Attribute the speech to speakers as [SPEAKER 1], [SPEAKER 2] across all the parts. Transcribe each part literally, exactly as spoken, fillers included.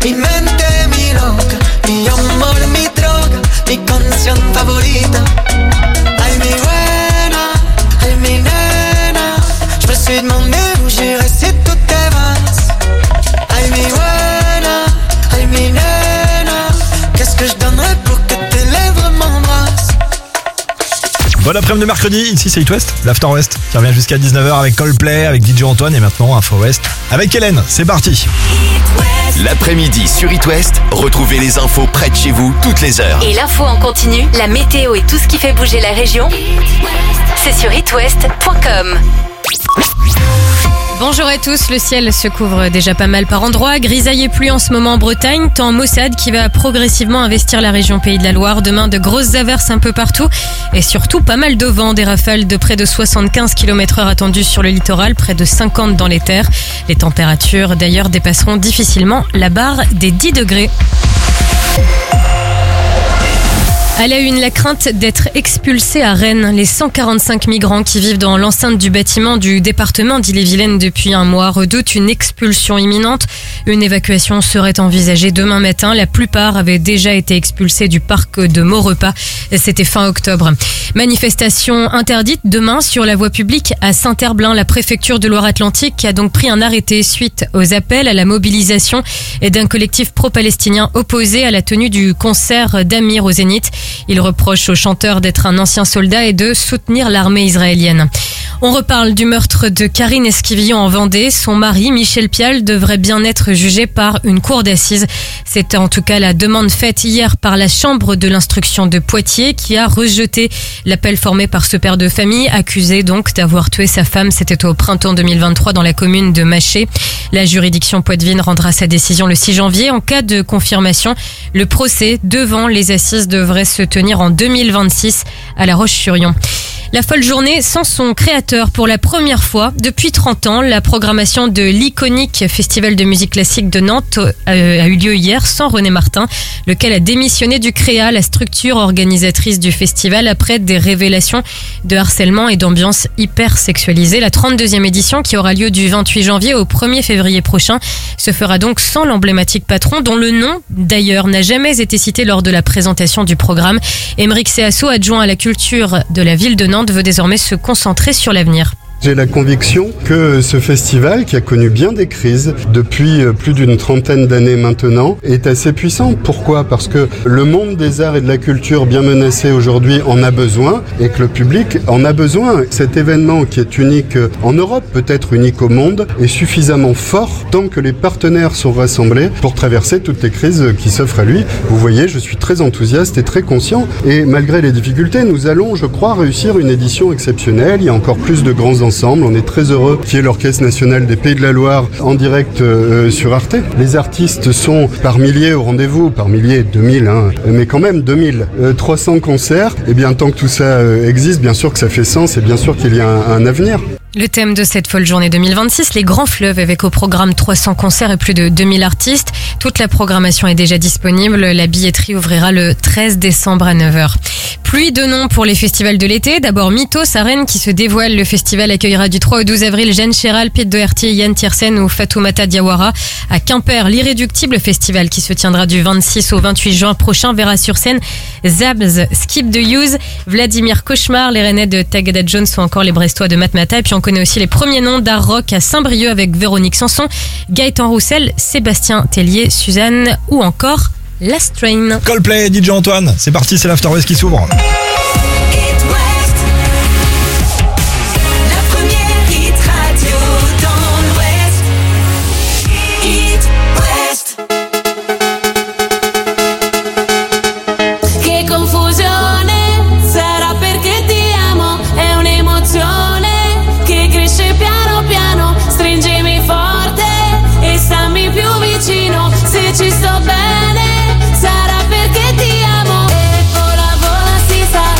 [SPEAKER 1] Mi mente, mi loca, mi amor, mi droga, mi canción favorita. Ay, mi buena, ay, mi nena. Je me suis demandé où j'irais si tout t'efface. Ay, mi buena, ay, mi nena. Qu'est-ce que je donnerais pour que tes lèvres m'embrassent?
[SPEAKER 2] Bon après-midi de mercredi, ici c'est It West, l'After West, qui revient jusqu'à dix-neuf heures avec Coldplay, avec D J Antoine et maintenant Info West avec Hélène. C'est parti.
[SPEAKER 3] L'après-midi sur It West, retrouvez les infos près de chez vous toutes les heures.
[SPEAKER 4] Et l'info en continu, la météo et tout ce qui fait bouger la région, c'est sur it west point com.
[SPEAKER 5] Bonjour à tous, le ciel se couvre déjà pas mal par endroits. Grisaille et pluie en ce moment en Bretagne, temps maussade qui va progressivement investir la région Pays de la Loire. Demain, de grosses averses un peu partout et surtout pas mal de vent, des rafales de près de soixante-quinze kilomètres heure attendues sur le littoral, près de cinquante dans les terres. Les températures d'ailleurs dépasseront difficilement la barre des dix degrés. À la une, la crainte d'être expulsés à Rennes. Les cent quarante-cinq migrants qui vivent dans l'enceinte du bâtiment du département d'Ille-et-Vilaine depuis un mois redoutent une expulsion imminente. Une évacuation serait envisagée demain matin. La plupart avaient déjà été expulsés du parc de Maurepas. C'était fin octobre. Manifestation interdite demain sur la voie publique à Saint-Herblain. La préfecture de Loire-Atlantique a donc pris un arrêté suite aux appels à la mobilisation et d'un collectif pro-palestinien opposé à la tenue du concert d'Amir au Zénith. Il reproche au chanteur d'être un ancien soldat et de soutenir l'armée israélienne. On reparle du meurtre de Karine Esquivillon en Vendée. Son mari, Michel Pial, devrait bien être jugé par une cour d'assises. C'est en tout cas la demande faite hier par la chambre de l'instruction de Poitiers qui a rejeté l'appel formé par ce père de famille, accusé donc d'avoir tué sa femme. C'était au printemps deux mille vingt-trois dans la commune de Maché. La juridiction poitevine rendra sa décision le six janvier. En cas de confirmation, le procès devant les assises devrait se tenir en deux mille vingt-six à La Roche-sur-Yon. La folle journée sans son créateur pour la première fois depuis trente ans. La programmation de l'iconique Festival de musique classique de Nantes a eu lieu hier sans René Martin, lequel a démissionné du Créa, la structure organisatrice du festival, après des révélations de harcèlement et d'ambiance hyper sexualisée. La trente-deuxième édition, qui aura lieu du vingt-huit janvier au premier février prochain, se fera donc sans l'emblématique patron, dont le nom d'ailleurs n'a jamais été cité lors de la présentation du programme. Émeric Seasso, adjoint à la culture de la ville de Nantes, veut désormais se concentrer sur l'avenir.
[SPEAKER 6] J'ai la conviction que ce festival, qui a connu bien des crises depuis plus d'une trentaine d'années maintenant, est assez puissant. Pourquoi ? Parce que le monde des arts et de la culture, bien menacé aujourd'hui, en a besoin et que le public en a besoin. Cet événement, qui est unique en Europe, peut-être unique au monde, est suffisamment fort tant que les partenaires sont rassemblés pour traverser toutes les crises qui s'offrent à lui. Vous voyez, je suis très enthousiaste et très conscient. Et malgré les difficultés, nous allons, je crois, réussir une édition exceptionnelle. Il y a encore plus de grands ensemble. On est très heureux qu'il y ait l'Orchestre National des Pays de la Loire en direct euh, sur Arte. Les artistes sont par milliers au rendez-vous, par milliers, deux mille, hein, mais quand même deux mille. Euh, trois cents concerts, et bien tant que tout ça euh, existe, bien sûr que ça fait sens et bien sûr qu'il y a un, un avenir.
[SPEAKER 5] Le thème de cette folle journée deux mille vingt-six, les grands fleuves, avec au programme trois cents concerts et plus de deux mille artistes. Toute la programmation est déjà disponible. La billetterie ouvrira le treize décembre à neuf heures. Pluie de noms pour les festivals de l'été. D'abord Mythos à Rennes qui se dévoile. Le festival accueillera du trois au douze avril Jeanne Chéral, Pete Doherty, Yann Tiersen ou Fatoumata Diawara. À Quimper, l'Irréductible Festival qui se tiendra du vingt-six au vingt-huit juin prochain verra sur scène Zabz, Skip the Use, Vladimir Cauchemar, les Rennais de Tagada Jones ou encore les Brestois de Matmata. Et puis on connaît aussi les premiers noms d'art rock à Saint-Brieuc avec Véronique Sanson, Gaëtan Roussel, Sébastien Tellier, Suzanne ou encore Last Train.
[SPEAKER 2] Coldplay, D J Antoine, c'est parti, c'est l'After West qui s'ouvre.
[SPEAKER 7] Ci sto bene, sarà perché ti amo e vola vola si sa.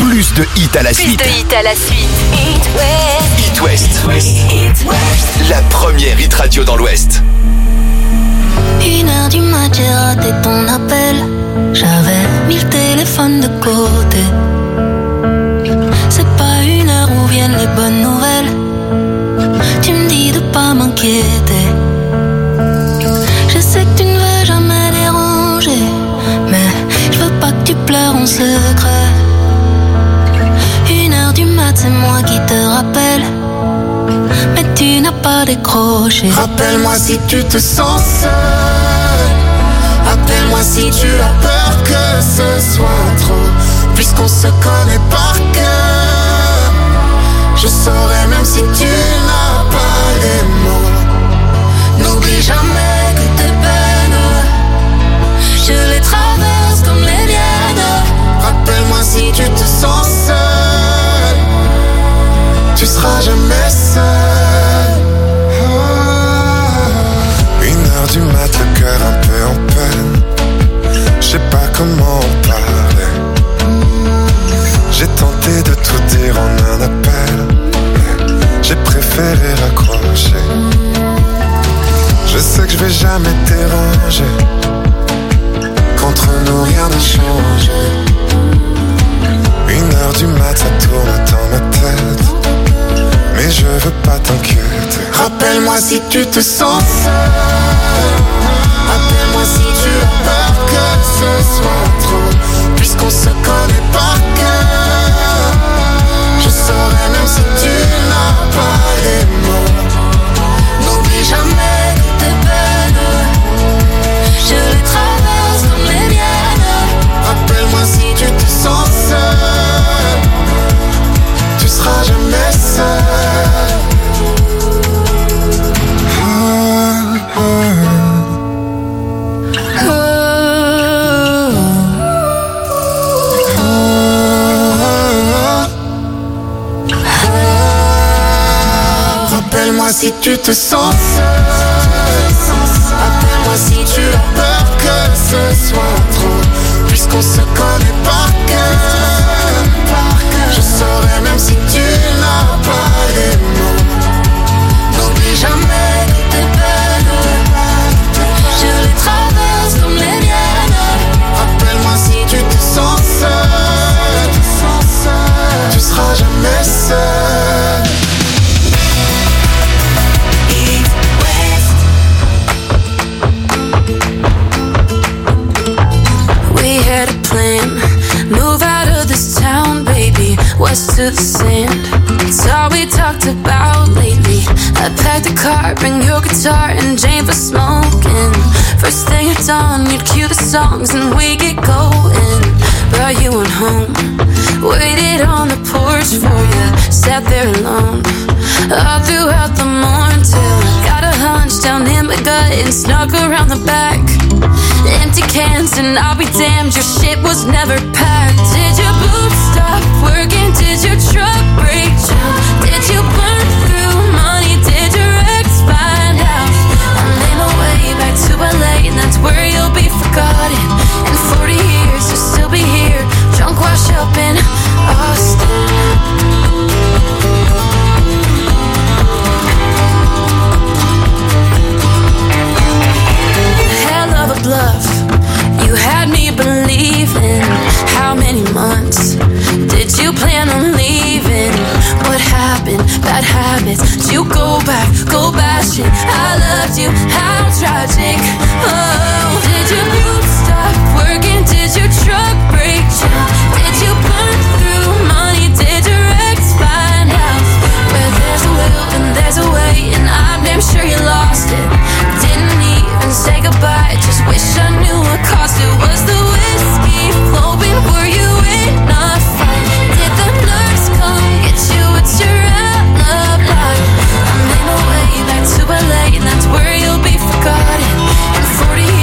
[SPEAKER 3] plus de hits à la
[SPEAKER 4] Plus
[SPEAKER 3] suite.
[SPEAKER 4] de hits à la suite.
[SPEAKER 3] It West. La première hit radio dans l'Ouest.
[SPEAKER 7] Une heure du mat, j'ai raté ton appel. J'avais mis le téléphone de côté. C'est pas une heure où viennent les bonnes nouvelles. Tu me dis de pas m'inquiéter. Je sais que tu ne veux jamais déranger, mais je veux pas que tu pleures en secret. Une heure du mat, c'est moi qui te rappelle, mais tu n'as pas décroché.
[SPEAKER 1] Rappelle-moi si tu te sens seul. Appelle-moi si tu as peur que ce soit trop. Puisqu'on se connaît par cœur, je saurais même si tu n'as pas les mots. N'oublie jamais que tes peines, je les traverse comme les miennes. Rappelle-moi si tu te sens seul, tu seras jamais seul.
[SPEAKER 8] Une heure du mat, le cœur un peu en peine. Je sais pas comment en parler. J'ai tenté de tout dire en un appel, j'ai préféré raccrocher. Je sais que je vais jamais te déranger. Qu'entre nous rien ne change. Une heure du mat, ça tourne dans ma tête, mais je veux pas t'inquiéter.
[SPEAKER 1] Rappelle-moi si tu te sens seul. Appelle-moi si tu as peur que ce soit trop. Puisqu'on se connaît par cœur, je saurais même si tu n'as pas les mots. N'oublie jamais que tes peines, je les traverse comme les miennes. Rappelle-moi si tu te sens seul, tu seras jamais seul. Rappelle-moi si tu te sens seul. Appelle-moi si tu as peur que ce soit trop. Puisqu'on se connaît par cœur, je saurais même si tu n'as pas les mots. N'oublie jamais que tes peines, je les traverse comme les miennes. Rappelle-moi si tu te sens seul, tu seras jamais seul.
[SPEAKER 7] We had a plan, move out of this town, baby, west to the sand. It's all we talked about lately. I packed the car, bring your guitar and Jane for smoking. First thing at dawn, you'd cue the songs and we get going. But you went home, waited on the porch for you, sat there alone all throughout the morning till I got a hunch down in my gut and snuck around the back. Empty cans and I'll be damned, your shit was never packed. Did your boots stop working? Did your truck break down? Did you burn through money? Did your ex find out? I made my way back to L A and that's where you'll be forgotten. In forty years you'll still be here, drunk wash up in Austin. Bluff. You had me believing. How many months did you plan on leaving? What happened? Bad habits. Did you go back? Go bashing. I loved you. How tragic. Oh, did your boots stop working? Did your truck break down? Did you burn through money? Did your ex find out? Where there's a will and there's a way, and I'm damn sure you lost it. Didn't even say goodbye. Just wish I knew what cost it. Was the whiskey flowing? Were you in a fight? Did the nurse come get you? What's your alibi? I made my way back to L A and that's where you'll be forgotten. In forty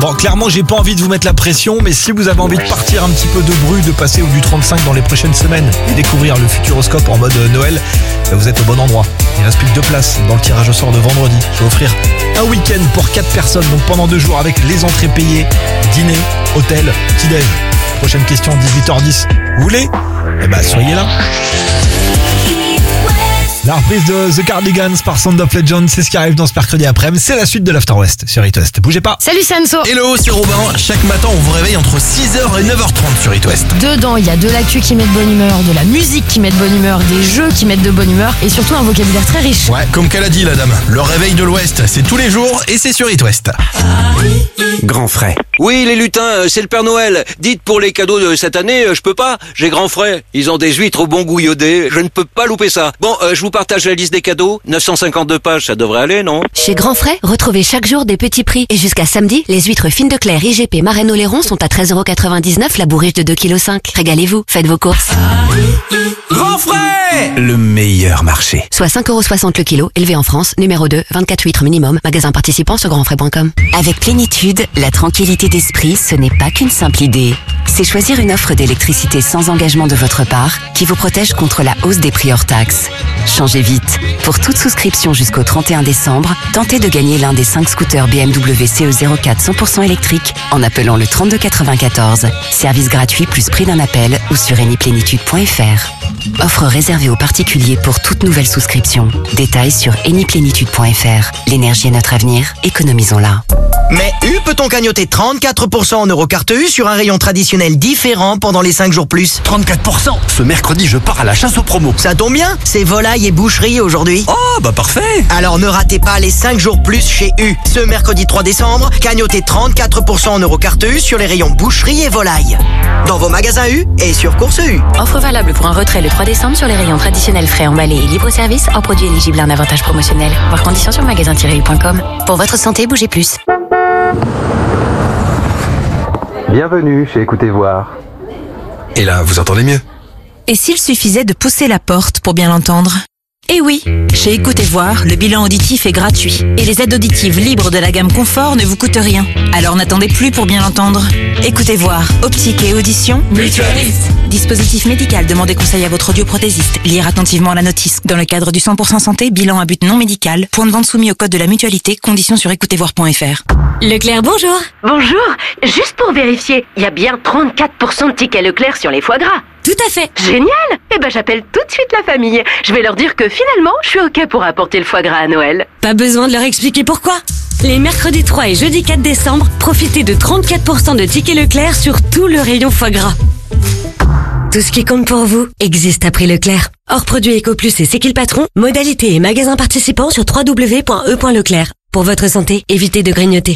[SPEAKER 2] Bon, clairement, j'ai pas envie de vous mettre la pression, mais si vous avez envie de partir un petit peu de Bru, de passer au du trente-cinq dans les prochaines semaines et découvrir le Futuroscope en mode Noël, bah vous êtes au bon endroit. Il reste plus que deux places dans le tirage au sort de vendredi. Je vais offrir un week-end pour quatre personnes, donc pendant deux jours avec les entrées payées, dîner, hôtel, petit-déj. Prochaine question, dix-huit heures dix. Vous voulez ? Eh ben, soyez là. La reprise de The Cardigans par Sound of Legend, c'est ce qui arrive dans ce mercredi après-midi. C'est la suite de l'After West sur It West. Bougez pas.
[SPEAKER 5] Salut Sanso.
[SPEAKER 9] Hello, c'est Robin. Chaque matin, on vous réveille entre six heures et neuf heures trente sur It West.
[SPEAKER 10] Dedans, il y a de l'actu qui met de bonne humeur, de la musique qui met de bonne humeur, des jeux qui mettent de bonne humeur et surtout un vocabulaire très riche.
[SPEAKER 9] Ouais, comme qu'elle a dit la dame. Le réveil de l'Ouest, c'est tous les jours et c'est sur It West. Grand frais.
[SPEAKER 11] Oui, les lutins, c'est le Père Noël. Dites pour les cadeaux de cette année, je peux pas. J'ai grand frais. Ils ont des huîtres au bon goût iodé. Je ne peux pas louper ça. Bon, euh, je vous partage la liste des cadeaux. neuf cent cinquante-deux pages, ça devrait aller, non?
[SPEAKER 12] Chez Grand Frais, retrouvez chaque jour des petits prix. Et jusqu'à samedi, les huîtres fines de Claire I G P Marraine-Oléron sont à treize euros quatre-vingt-dix-neuf, la bourriche de deux virgule cinq kilos. Régalez-vous, faites vos courses.
[SPEAKER 9] Grand frais, le meilleur marché.
[SPEAKER 12] Soit cinq euros soixante le kilo, élevé en France, numéro deux, vingt-quatre huîtres minimum, magasin participant sur grand frais point com.
[SPEAKER 13] Avec Plénitude, la tranquillité d'esprit, ce n'est pas qu'une simple idée. C'est choisir une offre d'électricité sans engagement de votre part qui vous protège contre la hausse des prix hors taxes. Changez vite. Pour toute souscription jusqu'au trente et un décembre, tentez de gagner l'un des cinq scooters B M W C E zéro quatre cent pour cent électrique en appelant le trente-deux quatre-vingt-quatorze. Service gratuit plus prix d'un appel ou sur enipleenitude point f r. Offre réservée aux particuliers pour toute nouvelle souscription. Détails sur enipleenitude point f r. L'énergie est notre avenir, économisons-la.
[SPEAKER 14] Mais U peut-on cagnoter trente-quatre pour cent en Eurocarte U sur un rayon traditionnel différent pendant les cinq jours plus?
[SPEAKER 9] trente-quatre pour cent. Ce mercredi, je pars à la chasse aux promos.
[SPEAKER 14] Ça tombe bien, c'est volaille et boucherie aujourd'hui.
[SPEAKER 9] Oh, bah parfait.
[SPEAKER 14] Alors ne ratez pas les cinq jours plus chez U. Ce mercredi trois décembre, cagnotez trente-quatre pour cent en Eurocarte U sur les rayons boucherie et volaille. Dans vos magasins U et sur Course U.
[SPEAKER 13] Offre valable pour un retrait le trois décembre sur les rayons traditionnels frais emballés et libre-service en produits éligibles à un avantage promotionnel. Voir conditions sur magasin tiret u point com. Pour votre santé, bougez plus.
[SPEAKER 15] Bienvenue chez Écoutez Voir.
[SPEAKER 9] Et là, vous entendez mieux?
[SPEAKER 16] Et s'il suffisait de pousser la porte pour bien l'entendre? Eh oui, chez Écoutez Voir, le bilan auditif est gratuit. Et les aides auditives libres de la gamme Confort ne vous coûtent rien. Alors n'attendez plus pour bien l'entendre. Écoutez Voir, optique et audition, mutualiste. Dispositif médical, demandez conseil à votre audioprothésiste. Lire attentivement la notice. Dans le cadre du cent pour cent santé, bilan à but non médical. Point de vente soumis au code de la mutualité. Conditions sur écoutez voir point f r.
[SPEAKER 17] Leclerc, bonjour. Bonjour. Juste pour vérifier, il y a bien trente-quatre pour cent de tickets Leclerc sur les foie gras.
[SPEAKER 16] Tout à fait.
[SPEAKER 17] Génial. Eh ben j'appelle tout de suite la famille. Je vais leur dire que finalement, je suis OK pour apporter le foie gras à Noël.
[SPEAKER 16] Pas besoin de leur expliquer pourquoi.
[SPEAKER 17] Les mercredis trois et jeudi quatre décembre, profitez de trente-quatre pour cent de tickets Leclerc sur tout le rayon foie gras. Tout ce qui compte pour vous existe à prix Leclerc. Hors produit EcoPlus et C'est qui le patron? Modalité et magasins participants sur w w w point e point leclerc. Pour votre santé, évitez de grignoter.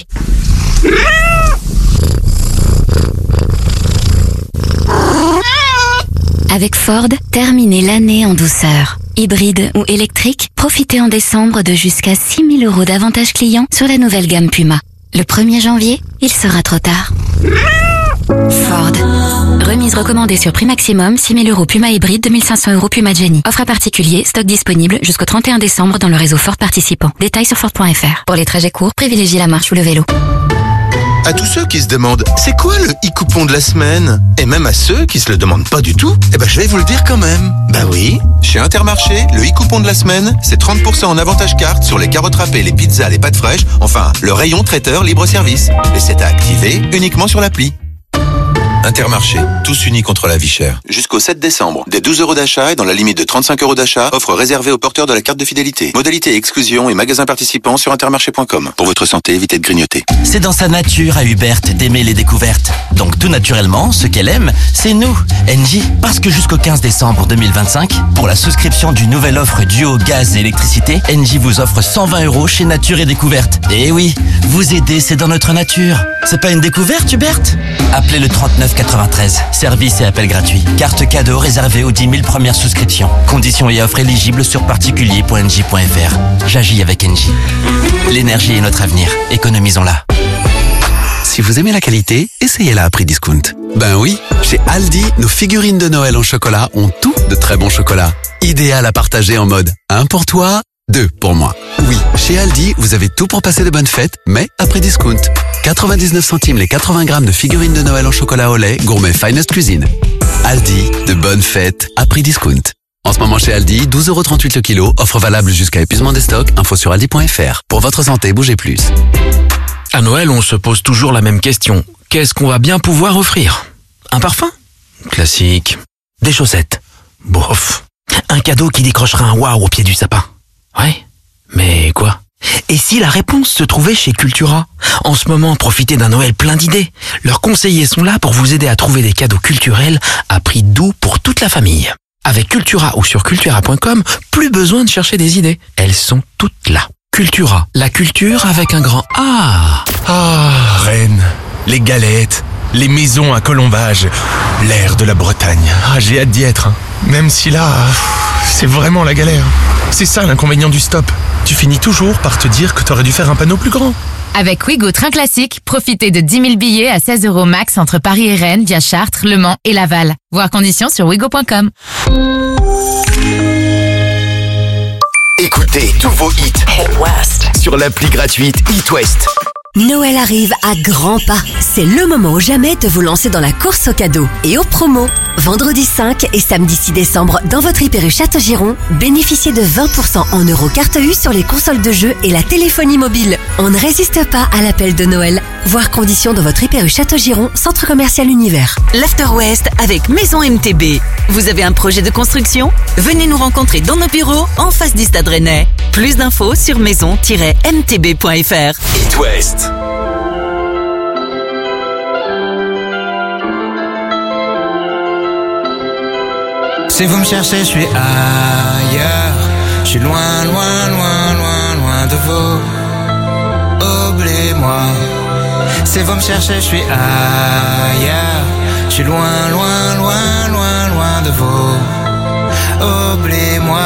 [SPEAKER 12] Avec Ford, terminez l'année en douceur. Hybride ou électrique, profitez en décembre de jusqu'à six mille euros d'avantages clients sur la nouvelle gamme Puma. Le premier janvier, il sera trop tard. Ford. Remise recommandée sur prix maximum, six mille euros Puma hybride, deux mille cinq cents euros Puma Jenny. Offre à particulier, stock disponible jusqu'au trente et un décembre dans le réseau Ford participant. Détails sur Ford point f r. Pour les trajets courts, privilégiez la marche ou le vélo.
[SPEAKER 18] À tous ceux qui se demandent c'est quoi le e-coupon de la semaine, et même à ceux qui se le demandent pas du tout, eh ben je vais vous le dire quand même. Bah oui, chez Intermarché, le e-coupon de la semaine, c'est trente pour cent en avantage carte sur les carottes râpées, les pizzas, les pâtes fraîches, enfin le rayon traiteur libre-service. Et c'est à activer uniquement sur l'appli. Intermarché, tous unis contre la vie chère. Jusqu'au sept décembre, des douze euros d'achat et dans la limite de trente-cinq euros d'achat, offre réservée aux porteurs de la carte de fidélité. Modalité et exclusion et magasins participants sur intermarché point com. Pour votre santé, évitez de grignoter.
[SPEAKER 19] C'est dans sa nature à Hubert d'aimer les découvertes. Donc tout naturellement, ce qu'elle aime, c'est nous, Engie. Parce que jusqu'au quinze décembre deux mille vingt-cinq, pour la souscription d'une nouvelle offre duo gaz et électricité, Engie vous offre cent vingt euros chez Nature et Découverte. Et oui, vous aider, c'est dans notre nature. C'est pas une découverte, Hubert? Appelez le trente-neuf quatre-vingt-treize. Service et appel gratuit. Carte cadeau réservée aux dix mille premières souscriptions. Conditions et offres éligibles sur particulier point engie point f r. J'agis avec Engie. L'énergie est notre avenir. Économisons-la.
[SPEAKER 20] Si vous aimez la qualité, essayez-la à prix discount. Ben oui, chez Aldi, nos figurines de Noël en chocolat ont tout de très bon chocolat. Idéal à partager en mode un pour toi, deux pour moi. Oui, chez Aldi, vous avez tout pour passer de bonnes fêtes, mais à prix discount. quatre-vingt-dix-neuf centimes les quatre-vingts grammes de figurines de Noël en chocolat au lait, gourmet Finest Cuisine. Aldi, de bonnes fêtes à prix discount. En ce moment chez Aldi, douze euros trente-huit le kilo, offre valable jusqu'à épuisement des stocks, info sur aldi point f r. Pour votre santé, bougez plus.
[SPEAKER 21] À Noël, on se pose toujours la même question. Qu'est-ce qu'on va bien pouvoir offrir? Un parfum? Classique. Des chaussettes? Bof. Un cadeau qui décrochera un waouh au pied du sapin? Ouais. Mais quoi? Et si la réponse se trouvait chez Cultura? En ce moment, profitez d'un Noël plein d'idées. Leurs conseillers sont là pour vous aider à trouver des cadeaux culturels à prix doux pour toute la famille. Avec Cultura ou sur cultura point com, plus besoin de chercher des idées. Elles sont toutes là. Cultura, la culture avec un grand A.
[SPEAKER 22] Ah, Rennes, les galettes, les maisons à colombage, l'air de la Bretagne. Ah, j'ai hâte d'y être. Hein. Même si là, c'est vraiment la galère. C'est ça l'inconvénient du stop. Tu finis toujours par te dire que t'aurais dû faire un panneau plus grand.
[SPEAKER 23] Avec Ouigo Train Classique, profitez de dix mille billets à seize euros max entre Paris et Rennes via Chartres, Le Mans et Laval. Voir conditions sur ouigo point com.
[SPEAKER 3] Écoutez tous vos hits Hit West sur l'appli gratuite Hit West.
[SPEAKER 24] Noël arrive à grands pas. C'est le moment ou jamais de vous lancer dans la course aux cadeaux et aux promos. Vendredi cinq et samedi six décembre, dans votre Hyper U Château-Giron, bénéficiez de vingt pour cent en euros carte U sur les consoles de jeux et la téléphonie mobile. On ne résiste pas à l'appel de Noël. Voir conditions dans votre Hyper U Château-Giron, centre commercial Univers.
[SPEAKER 25] L'After West avec Maison M T B. Vous avez un projet de construction? Venez nous rencontrer dans nos bureaux en face du Stade Rennais. Plus d'infos sur maison tiret m t b point f r.
[SPEAKER 3] Hit West.
[SPEAKER 26] Si vous me cherchez, je suis ailleurs. Je suis loin, loin, loin, loin, loin de vous. Oubliez-moi. Si vous me cherchez, je suis ailleurs. Je suis loin, loin, loin, loin, loin de vous. Oubliez-moi.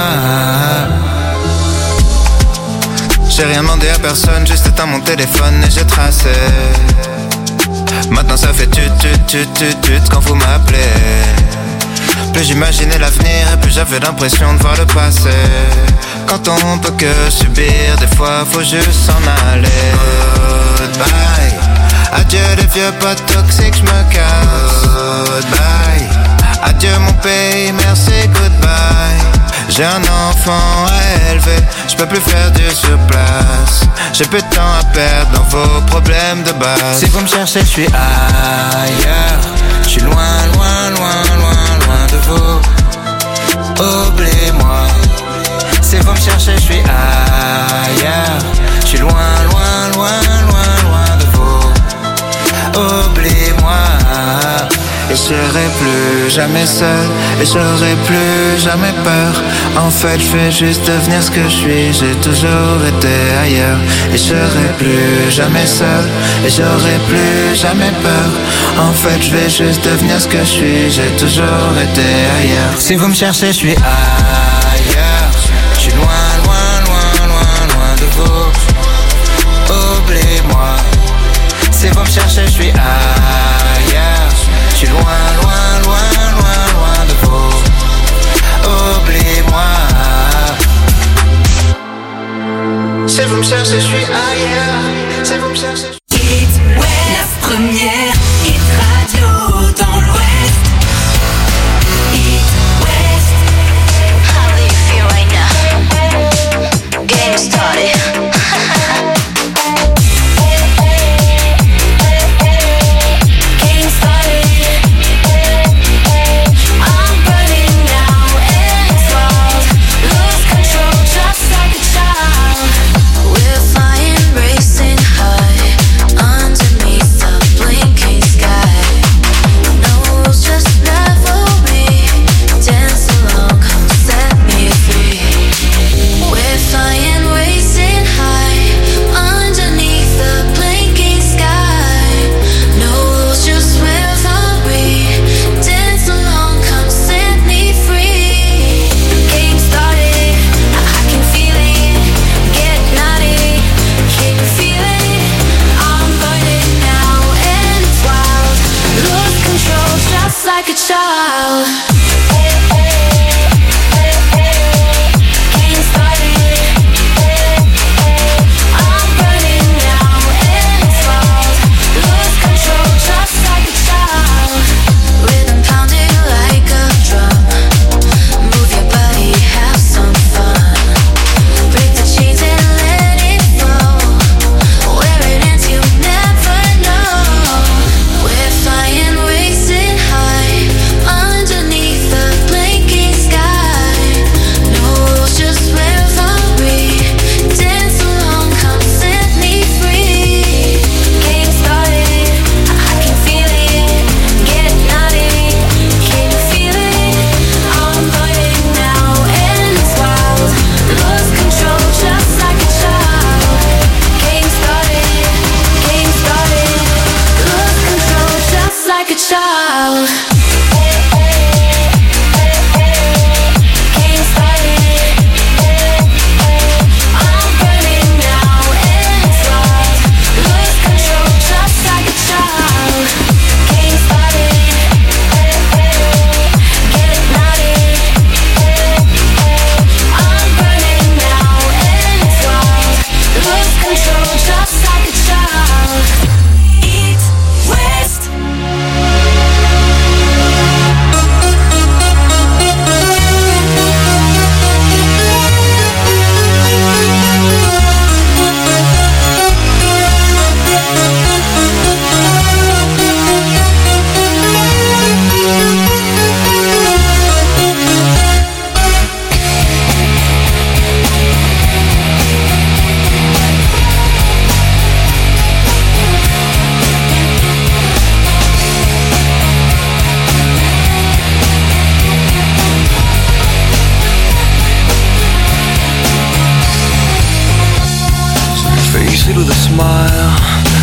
[SPEAKER 26] J'ai rien demandé à personne, juste éteint mon téléphone et j'ai tracé. Maintenant ça fait tut tut tut tut tut quand vous m'appelez. Plus j'imaginais l'avenir et plus j'avais l'impression de voir le passé. Quand on peut que subir, des fois faut juste s'en aller. Goodbye. Adieu les vieux potes toxiques, j'me casse. Goodbye. Adieu mon pays, merci, goodbye. J'ai un enfant à élever, je peux plus faire du surplace. J'ai peu de temps à perdre dans vos problèmes de base. Si vous me cherchez, je suis ailleurs. Je suis loin, loin, loin, loin, loin de vous. Oubliez-moi. Si vous me cherchez, je suis ailleurs. Je suis loin, loin, loin, loin, loin de vous. Oubliez-moi. Et je serai plus jamais seul, et j'aurai plus jamais peur. En fait, je vais juste devenir ce que je suis. J'ai toujours été ailleurs. Et je serai plus jamais seul, et j'aurai plus jamais peur. En fait, je vais juste devenir ce que je suis. J'ai toujours été ailleurs. Si vous me cherchez, je suis ailleurs. Je suis loin, loin, loin, loin, loin de vous. Oubliez-moi. Si vous me cherchez, je suis ailleurs. Je suis loin, loin, loin, loin, loin de vous. Oubliez-moi. Si vous me cherchez, je suis ailleurs. Si vous me cherchez, je suis Hit West, la première hit radio dans l'Ouest. Hit West.
[SPEAKER 27] How do you feel right now? Game started.
[SPEAKER 7] We're flying, racing high.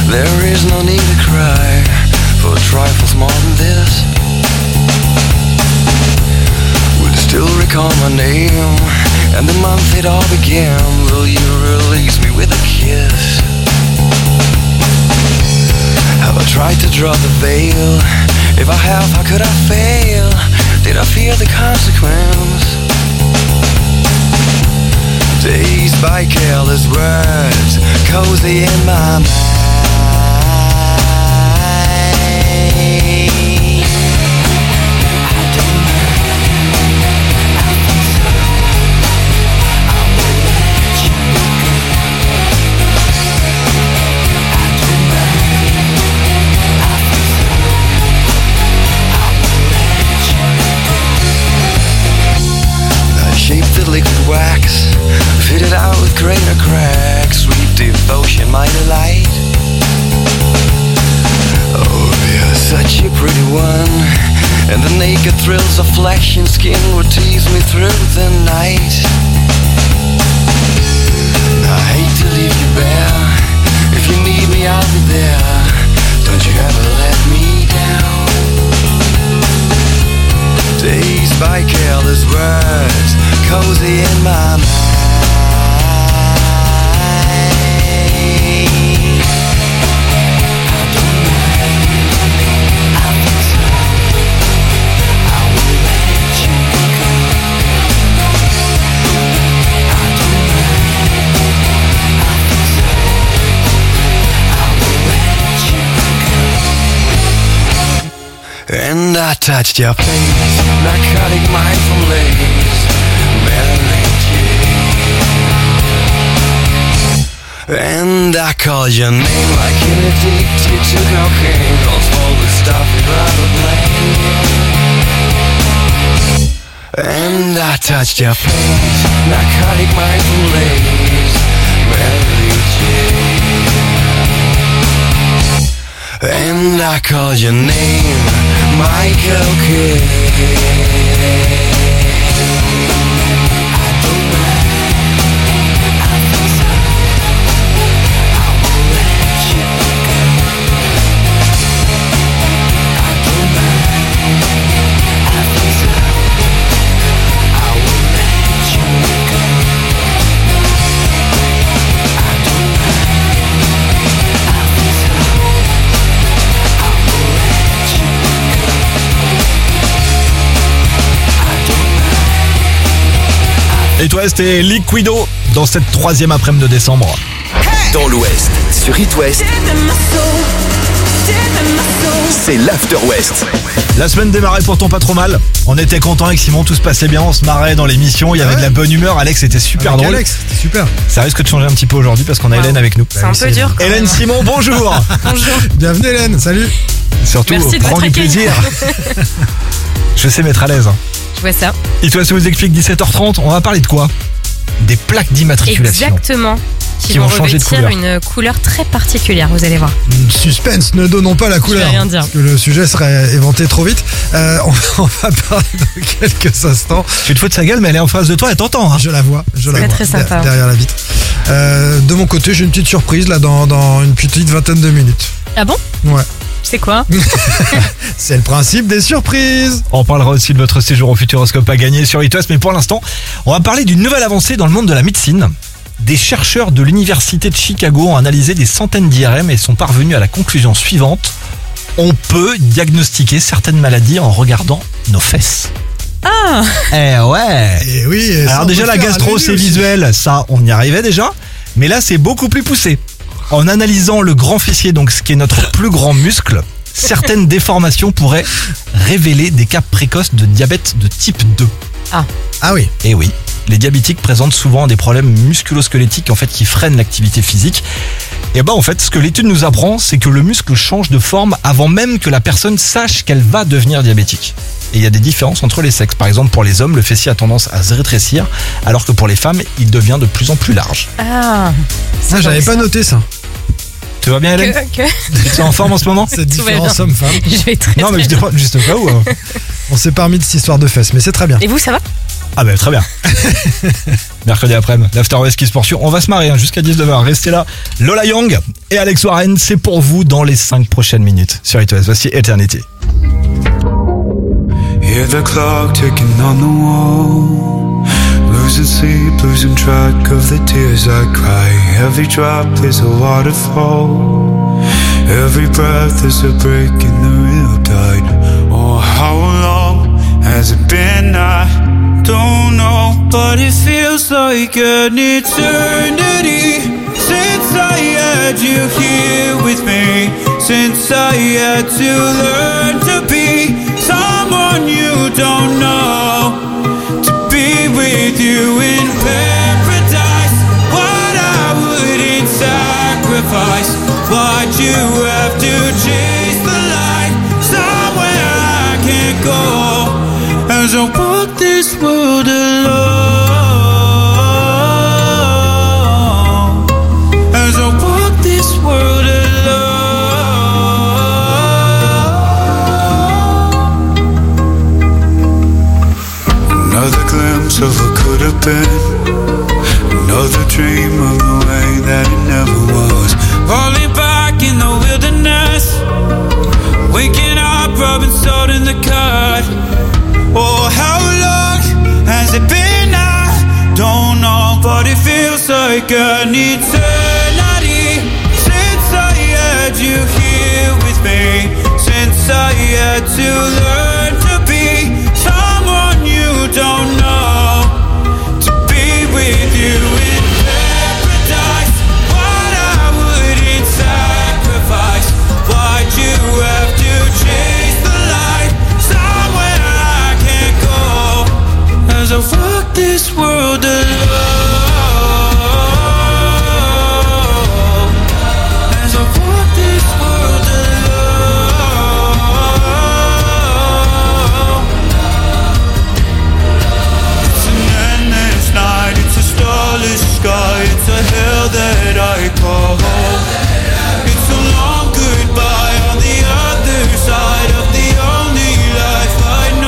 [SPEAKER 1] There is no need to cry for trifles more than this. Will you still recall my name and the month it all began? Will you release me with a kiss? Have I tried to draw the veil? If I have, how could I fail? Did I fear the consequence? Dazed by careless words, cozy in my mind. Liquid wax, fitted out with greater cracks. Sweet devotion, my delight. Oh, you're such a pretty one, and the naked thrills of flesh and skin would tease me through the night. I hate to leave you bare. If you need me, I'll be there. Don't you ever let me down. Dazed by careless words, cozy in my mind. I don't mind, I think so. I will let you go. I don't mind, I think so. I will let you go. And I touched your face, narcotic mindful lace, and I called your name like an addicted to cocaine. Calls all the stuff without a blame. And I touched your face, narcotic mindful lace, Mary Jane. And I called your name, Michael Kidd.
[SPEAKER 9] It West et Liquido dans cette troisième après-midi de décembre.
[SPEAKER 3] Dans l'Ouest, sur It West, c'est l'After West.
[SPEAKER 9] La semaine démarrait pourtant pas trop mal. On était content avec Simon, tout se passait bien, on se marrait dans l'émission, il y avait de la bonne humeur. Alex était super
[SPEAKER 2] avec
[SPEAKER 9] drôle.
[SPEAKER 2] Alex, c'était super.
[SPEAKER 9] Ça risque de changer un petit peu aujourd'hui parce qu'on a wow. Hélène avec nous.
[SPEAKER 4] C'est un peu dur.
[SPEAKER 9] Hélène Simon, bonjour.
[SPEAKER 4] Bonjour.
[SPEAKER 2] Bienvenue Hélène, salut.
[SPEAKER 9] Surtout, prends du plaisir. Je sais mettre à l'aise.
[SPEAKER 4] Je vois ça.
[SPEAKER 9] Et toi, ça vous explique dix-sept heures trente, on va parler de quoi? Des plaques d'immatriculation.
[SPEAKER 4] Exactement. Qui,
[SPEAKER 9] qui
[SPEAKER 4] vont,
[SPEAKER 9] vont changer de couleur.
[SPEAKER 4] une couleur très particulière, vous allez voir.
[SPEAKER 2] Suspense, ne donnons pas la couleur.
[SPEAKER 4] Je vais rien dire.
[SPEAKER 2] Parce que le sujet serait éventé trop vite. Euh, on, on va parler dans quelques instants.
[SPEAKER 9] Tu te fous de sa gueule, mais elle est en face de toi, elle t'entend. Hein.
[SPEAKER 2] Je la vois, je la
[SPEAKER 4] c'est
[SPEAKER 2] vois.
[SPEAKER 4] Très sympa.
[SPEAKER 2] Derrière la vitre. Euh, de mon côté, j'ai une petite surprise là dans, dans une petite vingtaine de minutes.
[SPEAKER 4] Ah bon?
[SPEAKER 2] Ouais.
[SPEAKER 4] C'est quoi?
[SPEAKER 2] C'est le principe des surprises.
[SPEAKER 9] On parlera aussi de votre séjour au Futuroscope à gagner sur It West, mais pour l'instant, on va parler d'une nouvelle avancée dans le monde de la médecine. Des chercheurs de l'université de Chicago ont analysé des centaines d'I R M et sont parvenus à la conclusion suivante. On peut diagnostiquer certaines maladies en regardant nos fesses.
[SPEAKER 4] Ah!
[SPEAKER 9] Eh ouais!
[SPEAKER 2] Et oui, et
[SPEAKER 9] alors déjà la gastro c'est visuel, ça on y arrivait déjà, mais là c'est beaucoup plus poussé. En analysant le grand fessier, donc ce qui est notre plus grand muscle, certaines déformations pourraient révéler des cas précoces de diabète de type deux.
[SPEAKER 4] Ah.
[SPEAKER 2] Ah oui.
[SPEAKER 9] Et oui. Les diabétiques présentent souvent des problèmes musculo-squelettiques en fait qui freinent l'activité physique. Et bah en fait, ce que l'étude nous apprend, c'est que le muscle change de forme avant même que la personne sache qu'elle va devenir diabétique. Et il y a des différences entre les sexes. Par exemple, pour les hommes, le fessier a tendance à se rétrécir, alors que pour les femmes, il devient de plus en plus large.
[SPEAKER 4] Ah.
[SPEAKER 2] Ah, j'avais pas noté ça.
[SPEAKER 9] Tu vas bien, Hélène?
[SPEAKER 4] Que, que...
[SPEAKER 9] Tu es en forme en ce moment?
[SPEAKER 2] Cette différence homme-femme.
[SPEAKER 4] Je vais très
[SPEAKER 9] Non, mais je demande juste au cas où. Hein.
[SPEAKER 2] On s'est pas remis de cette histoire de fesses, mais c'est très bien.
[SPEAKER 4] Et vous, ça va?
[SPEAKER 9] Ah ben très bien. Mercredi après-midi, l'After West qui se poursuit. On va se marrer hein, jusqu'à dix-neuf heures. Restez là. Lola Young et Alex Warren, c'est pour vous dans les cinq prochaines minutes sur It West. Voici Eternity.
[SPEAKER 5] Hear the clock ticking on the wall. Losing sleep, losing track of the tears I cry. Every drop is a waterfall. Every breath is a break in the real tide. Oh, how long has it been? I don't know, but it feels like an eternity since I had you here with me. Since I had to learn to be someone you don't know. To be with you in paradise, what I wouldn't sacrifice. Why'd you have to chase the light somewhere I can't go? As I walk this world alone, as I walk this world alone. Another glimpse of what could have been, another dream of the way that it never was. Falling back in the wilderness, waking up, rubbing salt in the cut. Oh, how long has it been? I don't know, but it feels like an eternity since I had you here with me. Since I had to learn to be someone you don't know. To be with you in paradise, what I wouldn't sacrifice. Why'd you have to chase the light somewhere I can't go? As I walk this world alone, as I walk this world alone. It's an endless night, it's a starless sky, it's a hell that I call home. It's a long goodbye on the other side of the only life I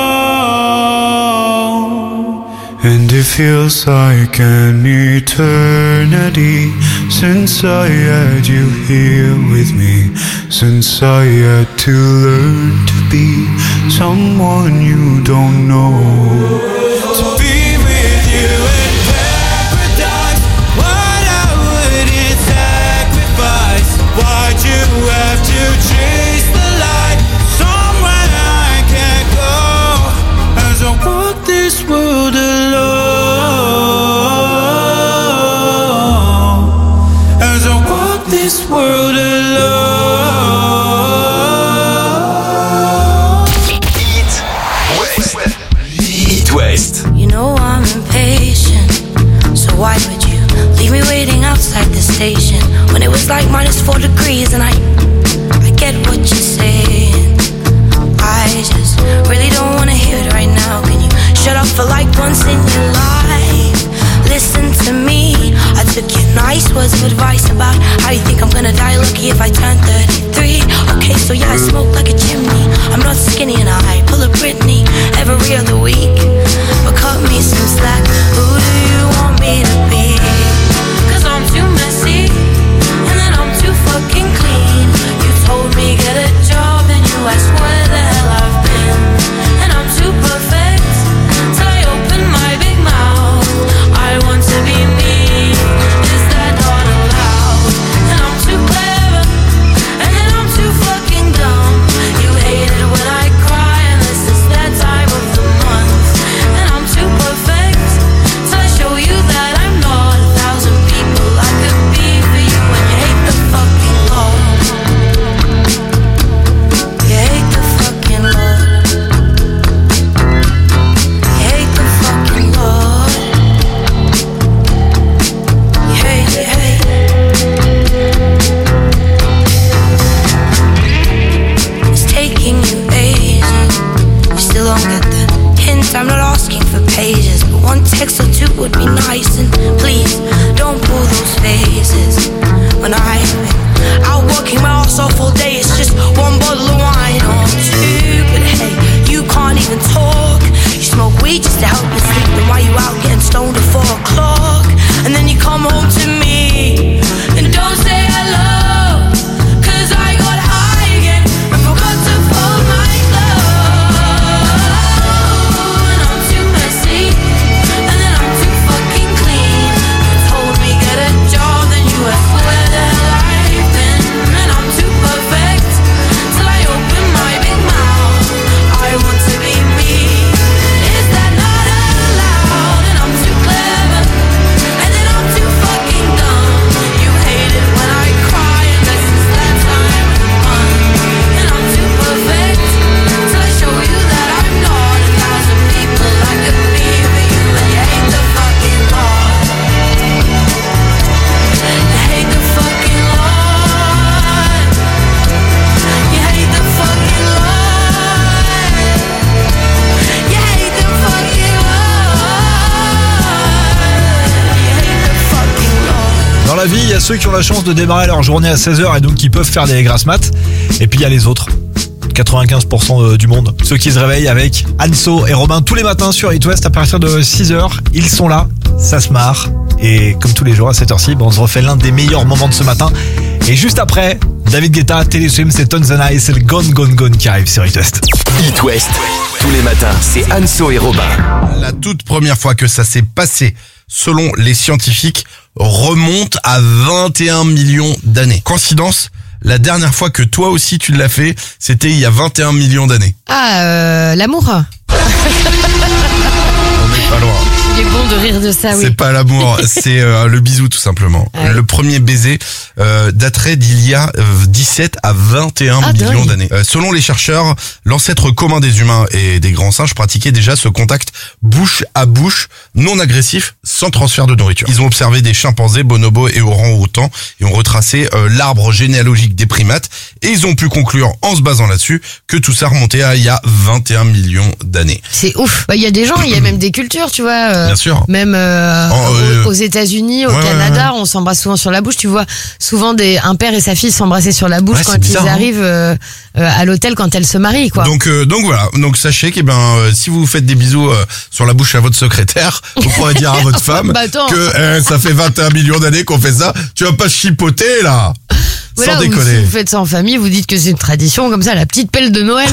[SPEAKER 5] know. And it feels like an eternity since I had you here with me. Since I had to learn to be someone you don't know. To be with you in paradise, what I wouldn't sacrifice. Why'd you have to chase the light somewhere I can't go? As I walk this world alone, as I walk this world alone.
[SPEAKER 3] It West. It West.
[SPEAKER 7] You know I'm impatient, so why would you leave me waiting outside the station when it was like minus four degrees? And I, I get what you're saying. I just really don't wanna hear it right now. Can you shut up for like once in your life? Listen to me. I took your nice words of advice about how you think I'm gonna die lucky if I turn thirty-three. Okay, so yeah, I smoke like a chimney. I'm not skinny and I pull a Britney every other week. But cut me some slack. Who do you want me to be? Cause I'm too messy and then I'm too fucking clean. You told me get a job and you asked where the hell I've been. And I'm too perfect till I open my big mouth. I want to be me, is that not allowed? And I'm too clever and then I'm too fucking dumb. You hate it when I cry.
[SPEAKER 9] ceux qui ont la chance de démarrer leur journée à seize heures et donc qui peuvent faire des grasses mat. Et puis il y a les autres. quatre-vingt-quinze pour cent du monde. Ceux qui se réveillent avec Anso et Robin tous les matins sur It West à partir de six heures. Ils sont là, ça se marre. Et comme tous les jours à cette heure-ci, on se refait l'un des meilleurs moments de ce matin. Et juste après, David Guetta, Teddy Swims, c'est Tones and I, c'est le Gone Gone Gone qui arrive sur It West.
[SPEAKER 3] It West, tous les matins, c'est Anso et Robin.
[SPEAKER 6] La toute première fois que ça s'est passé, selon les scientifiques, remonte à vingt et un millions d'années. Coïncidence ? La dernière fois que toi aussi tu l'as fait, c'était il y a vingt et un millions d'années.
[SPEAKER 8] Ah, euh, l'amour.
[SPEAKER 6] On n'est pas loin.
[SPEAKER 8] Il est bon de rire de ça, oui.
[SPEAKER 6] C'est pas l'amour, c'est euh, le bisou tout simplement.
[SPEAKER 8] Ah oui.
[SPEAKER 6] Le premier baiser euh, daterait d'il y a euh, dix-sept à vingt et un
[SPEAKER 8] Ah,
[SPEAKER 6] millions
[SPEAKER 8] dingue.
[SPEAKER 6] d'années. Euh, selon les chercheurs, l'ancêtre commun des humains et des grands singes pratiquait déjà ce contact bouche à bouche non agressif sans transfert de nourriture. Ils ont observé des chimpanzés, bonobos et orang-outans et ont retracé euh, l'arbre généalogique des primates et ils ont pu conclure en se basant là-dessus que tout ça remontait à il y a vingt et un millions d'années.
[SPEAKER 8] C'est ouf. Bah, il y a des gens, il y a même des cultures, tu vois. euh,
[SPEAKER 6] Bien sûr.
[SPEAKER 8] Même euh,
[SPEAKER 6] Oh, euh,
[SPEAKER 8] aux, aux États-Unis, au
[SPEAKER 6] ouais,
[SPEAKER 8] Canada, on s'embrasse souvent sur la bouche. Tu vois souvent des un père et sa fille s'embrasser sur la bouche
[SPEAKER 6] Ouais,
[SPEAKER 8] quand
[SPEAKER 6] c'est bizarre,
[SPEAKER 8] ils
[SPEAKER 6] hein.
[SPEAKER 8] arrivent euh, euh, à l'hôtel quand elles se marient, quoi.
[SPEAKER 6] Donc euh, donc voilà, donc sachez que ben euh, si vous faites des bisous euh, sur la bouche à votre secrétaire, vous pourrez dire à votre femme
[SPEAKER 8] Bah, attends.
[SPEAKER 6] que eh, ça fait vingt et un millions d'années qu'on fait ça. Tu vas pas chipoter là.
[SPEAKER 8] Voilà,
[SPEAKER 6] Sans
[SPEAKER 8] ou si
[SPEAKER 6] déconner.
[SPEAKER 8] vous faites ça en famille, vous dites que c'est une tradition, comme ça, la petite pelle de Noël.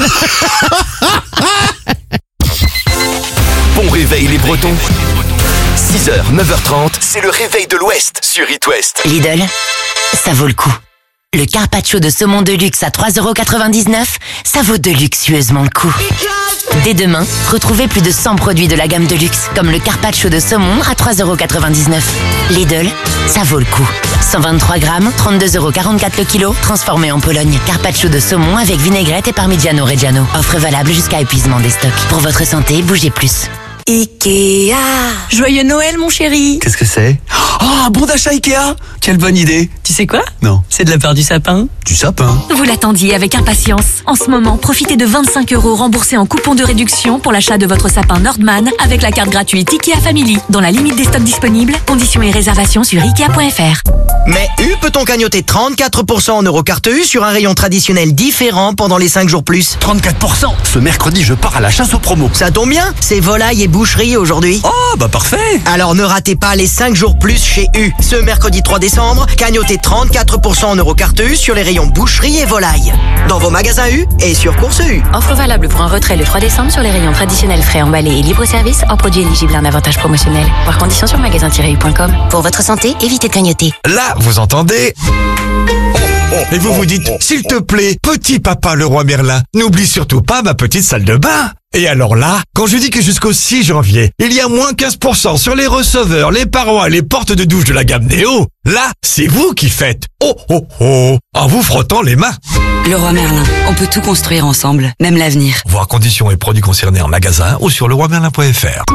[SPEAKER 3] Bon réveil les Bretons. six heures, neuf heures trente, c'est le réveil de l'Ouest sur It West.
[SPEAKER 10] Lidl, ça vaut le coup. Le carpaccio de saumon de luxe à trois euros quatre-vingt-dix-neuf, ça vaut déluxueusement le coup. Dès demain, retrouvez plus de cent produits de la gamme de luxe, comme le carpaccio de saumon à trois euros quatre-vingt-dix-neuf. Lidl, ça vaut le coup. cent vingt-trois grammes, trente-deux euros quarante-quatre le kilo, transformé en Pologne. Carpaccio de saumon avec vinaigrette et parmigiano reggiano. Offre valable jusqu'à épuisement des stocks. Pour votre santé, bougez plus.
[SPEAKER 11] Ikea. Joyeux Noël, mon chéri.
[SPEAKER 20] Qu'est-ce que c'est? Oh, un bon d'achat Ikea. Quelle bonne idée.
[SPEAKER 11] Tu sais quoi?
[SPEAKER 20] Non.
[SPEAKER 11] C'est de la part du sapin.
[SPEAKER 20] Du sapin.
[SPEAKER 13] Vous l'attendiez avec impatience. En ce moment, profitez de vingt-cinq euros remboursés en coupon de réduction pour l'achat de votre sapin Nordman avec la carte gratuite Ikea Family. Dans la limite des stocks disponibles, conditions et réservations sur ikea point f r.
[SPEAKER 14] Mais U peut-on cagnoter trente-quatre pour cent en Eurocarte U sur un rayon traditionnel différent pendant les cinq jours plus?
[SPEAKER 20] trente-quatre pour cent. Ce mercredi, je pars à la chasse aux promos.
[SPEAKER 14] Ça tombe bien, c'est volaille et boucherie aujourd'hui.
[SPEAKER 20] Oh, bah parfait.
[SPEAKER 14] Alors ne ratez pas les cinq jours plus chez U. Ce mercredi trois décembre, cagnotez trente-quatre pour cent en Eurocarte U sur les rayons boucherie et volaille. Dans vos magasins U et sur Course U.
[SPEAKER 13] Offre valable pour un retrait le trois décembre sur les rayons traditionnels frais emballés et libre-service en produits éligibles à un avantage promotionnel. Voir conditions sur magasin tiret u point com.
[SPEAKER 10] Pour votre santé, évitez de cagnoter.
[SPEAKER 15] Là, vous entendez? Et vous vous dites, s'il te plaît, petit papa le roi Merlin, n'oublie surtout pas ma petite salle de bain. Et alors là, quand je dis que jusqu'au six janvier, il y a moins quinze pour cent sur les receveurs, les parois et les portes de douche de la gamme Néo, là, c'est vous qui faites oh oh oh en vous frottant les mains.
[SPEAKER 11] Le roi Merlin, on peut tout construire ensemble, même l'avenir.
[SPEAKER 15] Voir conditions et produits concernés en magasin ou sur le roi merlin point f r.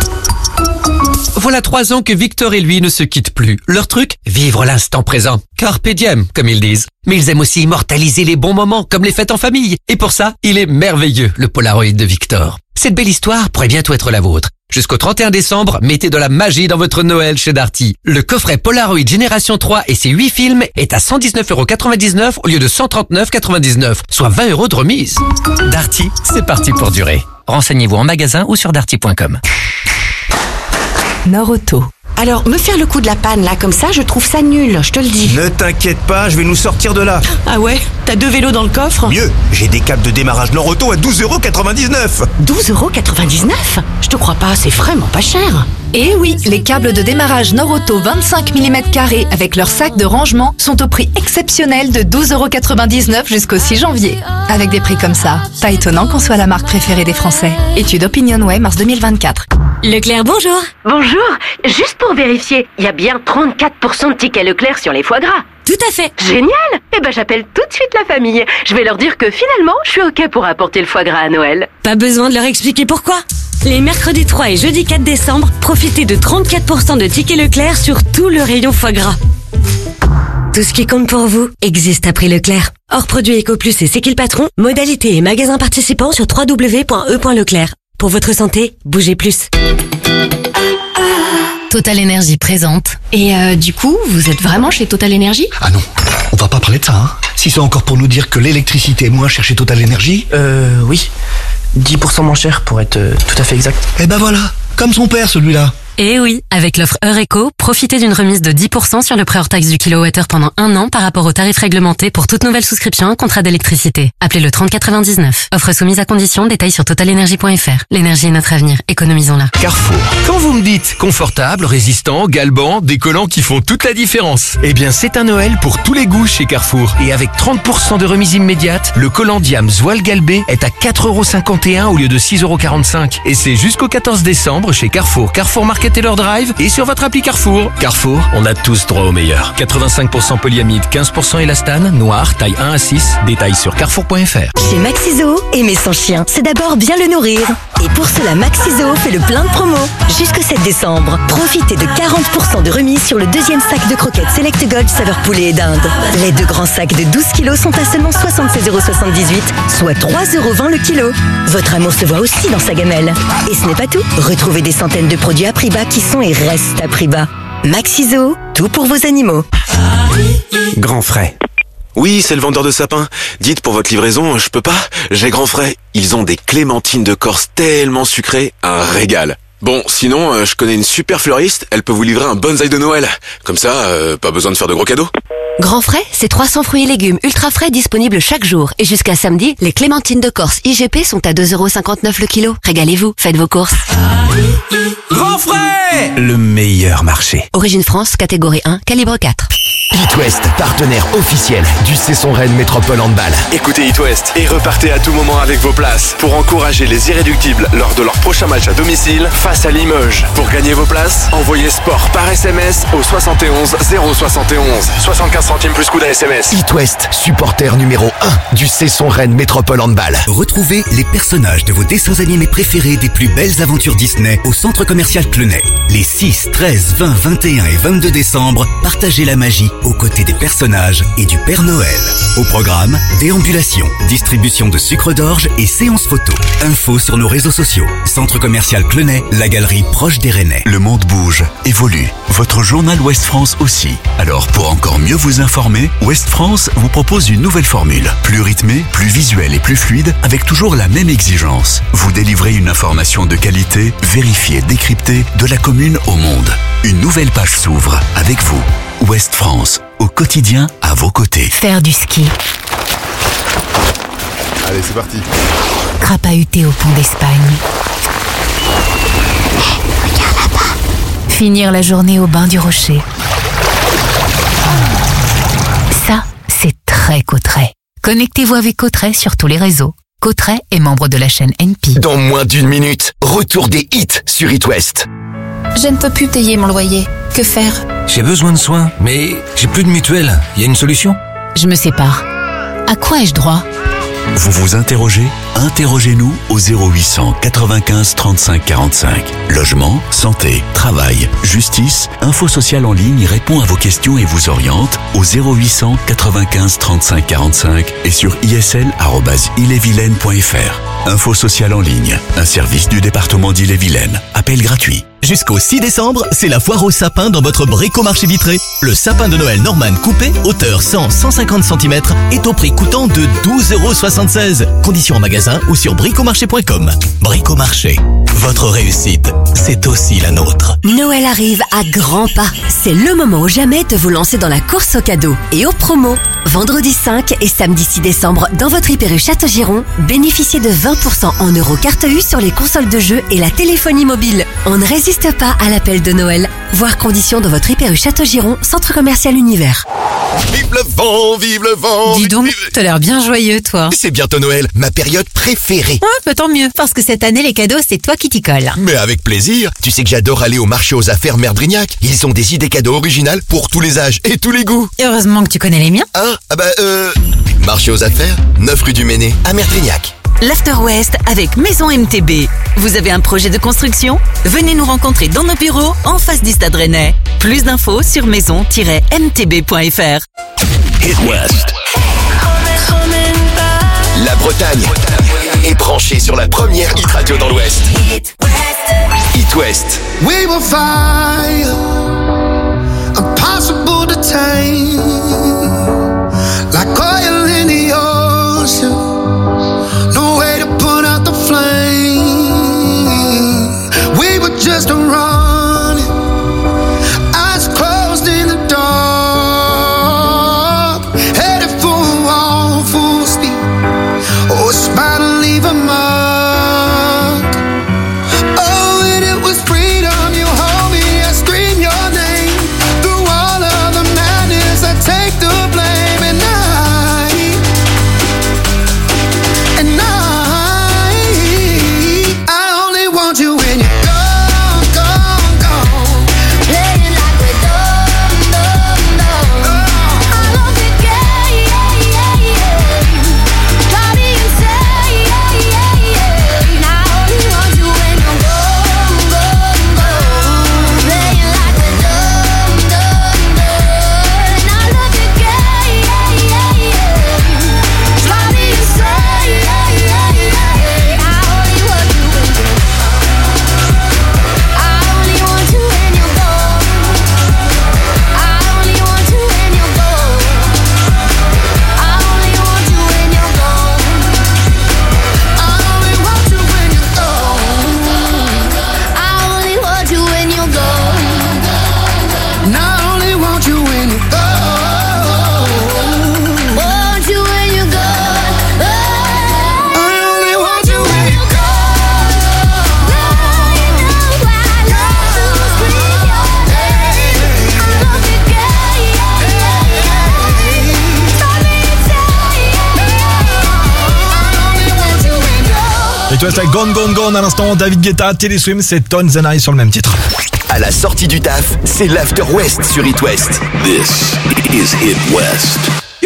[SPEAKER 28] Voilà trois ans que Victor et lui ne se quittent plus. Leur truc? Vivre l'instant présent. Carpe diem, comme ils disent. Mais ils aiment aussi immortaliser les bons moments, comme les fêtes en famille. Et pour ça, il est merveilleux, le Polaroid de Victor. Cette belle histoire pourrait bientôt être la vôtre. Jusqu'au trente et un décembre, mettez de la magie dans votre Noël chez Darty. Le coffret Polaroid Génération trois et ses huit films est à cent dix-neuf euros quatre-vingt-dix-neuf au lieu de cent trente-neuf euros quatre-vingt-dix-neuf, soit vingt euros de remise. Darty, c'est parti pour durer. Renseignez-vous en magasin ou sur darty point com.
[SPEAKER 29] Nord-Auto. Alors, me faire le coup de la panne, là, comme ça, je trouve ça nul, je te le dis.
[SPEAKER 30] Ne t'inquiète pas, je vais nous sortir de là.
[SPEAKER 29] Ah ouais? T'as deux vélos dans le coffre?
[SPEAKER 30] Mieux, j'ai des câbles de démarrage Nord-Auto à douze euros quatre-vingt-dix-neuf.
[SPEAKER 29] douze euros quatre-vingt-dix-neuf? Je te crois pas, c'est vraiment pas cher.
[SPEAKER 31] Et oui, les câbles de démarrage Nord-Auto vingt-cinq millimètres carrés avec leur sac de rangement sont au prix exceptionnel de douze euros quatre-vingt-dix-neuf jusqu'au six janvier. Avec des prix comme ça, pas étonnant qu'on soit la marque préférée des Français. Étude OpinionWay, mars deux mille vingt-quatre.
[SPEAKER 17] Leclerc, bonjour. Bonjour. Juste pour vérifier, il y a bien trente-quatre pour cent de tickets Leclerc sur les foie gras. Tout à fait. Génial. Eh ben, j'appelle tout de suite la famille. Je vais leur dire que finalement, je suis OK pour apporter le foie gras à Noël. Pas besoin de leur expliquer pourquoi. Les mercredis trois et jeudi quatre décembre, profitez de trente-quatre pour cent de tickets Leclerc sur tout le rayon foie gras. Tout ce qui compte pour vous existe à prix Leclerc. Hors produits EcoPlus et C'est qui le patron? Modalités et magasins participants sur w w w point e point leclerc. Pour votre santé, bougez plus.
[SPEAKER 10] Total Energy présente.
[SPEAKER 29] Et euh, du coup, vous êtes vraiment chez Total Energy?
[SPEAKER 12] Ah non, on va pas parler de ça, hein. Si c'est encore pour nous dire que l'électricité est moins chère chez Total Energy.
[SPEAKER 16] Euh, oui. dix pour cent moins cher pour être euh, tout à fait exact.
[SPEAKER 12] Eh ben voilà, comme son père celui-là.
[SPEAKER 13] Et oui, avec l'offre Eureko, profitez d'une remise de dix pour cent sur le prix hors taxe du kilowattheure pendant un an par rapport au tarif réglementé pour toute nouvelle souscription à un contrat d'électricité. Appelez le trente quatre-vingt-dix-neuf. Offre soumise à condition, détails sur total energy point f r. L'énergie est notre avenir, économisons-la.
[SPEAKER 28] Carrefour. Quand vous me dites confortable, résistant, galbant, des collants qui font toute la différence, eh bien c'est un Noël pour tous les goûts chez Carrefour. Et avec trente pour cent de remise immédiate, le collant Diams Voile Galbé est à quatre euros cinquante et un au lieu de six euros quarante-cinq. Et c'est jusqu'au quatorze décembre chez Carrefour, Carrefour Market et leur drive et sur votre appli Carrefour. Carrefour, on a tous droit au meilleur. quatre-vingt-cinq pour cent polyamide, quinze pour cent élastane, noir, taille un à six. Détails sur carrefour point f r.
[SPEAKER 18] Chez Maxiso, aimer son chien, c'est d'abord bien le nourrir. Et pour cela, Maxiso fait le plein de promos. Jusqu'au sept décembre, profitez de quarante pour cent de remise sur le deuxième sac de croquettes Select Gold saveur poulet et dinde. Les deux grands sacs de douze kilos sont à seulement soixante-seize euros soixante-dix-huit, soit trois euros vingt le kilo. Votre amour se voit aussi dans sa gamelle. Et ce n'est pas tout. Retrouvez des centaines de produits à prix bas qui sont et restent à prix bas. Maxiso, tout pour vos animaux.
[SPEAKER 19] Grand Frais. Oui, c'est le vendeur de sapins. Dites, pour votre livraison, je peux pas. J'ai Grand Frais. Ils ont des clémentines de Corse tellement sucrées, un régal. Bon, sinon, euh, je connais une super fleuriste, elle peut vous livrer un bonsaï de Noël. Comme ça, euh, pas besoin de faire de gros cadeaux.
[SPEAKER 18] Grand Frais, c'est trois cents fruits et légumes ultra frais disponibles chaque jour. Et jusqu'à samedi, les clémentines de Corse I G P sont à deux euros cinquante-neuf le kilo. Régalez-vous, faites vos courses.
[SPEAKER 28] Grand Frais,
[SPEAKER 19] le meilleur marché.
[SPEAKER 18] Origine France, catégorie un, calibre quatre.
[SPEAKER 3] It West, partenaire officiel du Cesson Rennes Métropole Handball.
[SPEAKER 21] Écoutez It West et repartez à tout moment avec vos places pour encourager les Irréductibles lors de leur prochain match à domicile face à Limoges. Pour gagner vos places, envoyez sport par S M S au soixante et onze zéro soixante et onze. soixante-quinze centimes plus coût d'un S M S.
[SPEAKER 3] It West, supporter numéro un du Cesson Rennes Métropole Handball.
[SPEAKER 22] Retrouvez les personnages de vos dessins animés préférés des plus belles aventures Disney au centre commercial Clunet. Les six, treize, vingt, vingt et un et vingt-deux décembre, partagez la magie aux côtés des personnages et du Père Noël. Au programme, déambulation, distribution de sucre d'orge et séances photo. Infos sur nos réseaux sociaux. Centre commercial Clunet, la galerie proche des Rennais.
[SPEAKER 23] Le monde bouge, évolue. Votre journal Ouest France aussi. Alors pour encore mieux vous informer, Ouest France vous propose une nouvelle formule. Plus rythmée, plus visuelle et plus fluide, avec toujours la même exigence. Vous délivrez une information de qualité, vérifiée, décryptée, de la commune au monde. Une nouvelle page s'ouvre avec vous. Ouest France, au quotidien, à vos côtés.
[SPEAKER 10] Faire du ski.
[SPEAKER 24] Allez, c'est parti.
[SPEAKER 10] Crapahuter au pont d'Espagne. Finir la journée au bain du Rocher. Ça, c'est très Cotteret. Connectez-vous avec Cotteret sur tous les réseaux. Cotteret est membre de la chaîne N P.
[SPEAKER 3] Dans moins d'une minute, retour des hits sur It West.
[SPEAKER 25] Je ne peux plus payer mon loyer. Que faire?
[SPEAKER 28] J'ai besoin de soins, mais j'ai plus de mutuelle. Il y a une solution?
[SPEAKER 10] Je me sépare. À quoi ai-je droit?
[SPEAKER 23] Vous vous interrogez? Interrogez-nous au zéro huit cent quatre-vingt-quinze trente-cinq quarante-cinq. Logement, santé, travail, justice, Info Sociale en ligne répond à vos questions et vous oriente au zéro huit cent quatre-vingt-quinze trente-cinq quarante-cinq et sur i s l arobase ille-et-vilaine point f r. Info Sociale en ligne, un service du département d'Ille-et-Vilaine. Appel gratuit.
[SPEAKER 26] Jusqu'au six décembre, c'est la foire au sapin dans votre Bricomarché vitré. Le sapin de Noël Norman coupé, hauteur cent à cent cinquante centimètres, est au prix coûtant de douze euros soixante-seize. Conditions en magasin ou sur bricomarché point com. Bricomarché, votre réussite, c'est aussi la nôtre.
[SPEAKER 18] Noël arrive à grands pas. C'est le moment ou jamais de vous lancer dans la course aux cadeaux et aux promos. Vendredi cinq et samedi six décembre, dans votre Hyper U Château-Giron, bénéficiez de vingt pour cent en euros carte U sur les consoles de jeux et la téléphonie mobile. On ne résiste pas à l'appel de Noël. Voir conditions dans votre Hyper U Château-Giron, centre commercial Univers.
[SPEAKER 3] Vive le vent, vive le vent.
[SPEAKER 4] Dis donc, t'as l'air bien joyeux, toi.
[SPEAKER 3] C'est bientôt Noël, ma période préférée.
[SPEAKER 4] Ouais, bah tant mieux, parce que cette année, les cadeaux, c'est toi qui t'y colle.
[SPEAKER 3] Mais avec plaisir. Tu sais que j'adore aller au marché aux affaires Merdrignac. Ils ont des idées cadeaux originales pour tous les âges et tous les goûts.
[SPEAKER 4] Heureusement que tu connais les miens.
[SPEAKER 3] Hein? Ah bah euh... Marché aux affaires, neuf rue du Méné, à Merdrignac.
[SPEAKER 27] L'After West avec Maison M T B. Vous avez un projet de construction? Venez nous rencontrer dans nos bureaux en face du Stade Rennais. Plus d'infos sur maison tiret m t b point f r.
[SPEAKER 3] It West. La Bretagne est branchée sur la première hit radio dans l'Ouest. It West.
[SPEAKER 1] We will fire, impossible to tame, like oil in the ocean, no way to put out the flame. We were just running, eyes closed in the dark, headed for a wall full speed. Oh, it's about to leave a mark.
[SPEAKER 2] Et toi, c'est Gone Gone Gone à l'instant. David Guetta, Télé Swim, c'est Tones and I sur le même titre.
[SPEAKER 3] À la sortie du taf, c'est l'After West sur It West.
[SPEAKER 23] This is It West.